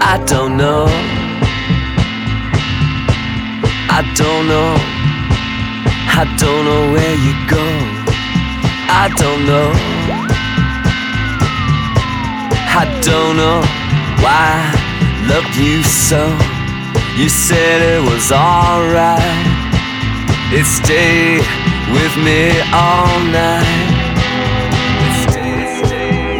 I don't know. I don't know. I don't know where you go. I don't know. I don't know why I love you so. You said it was alright. It stayed with me all night.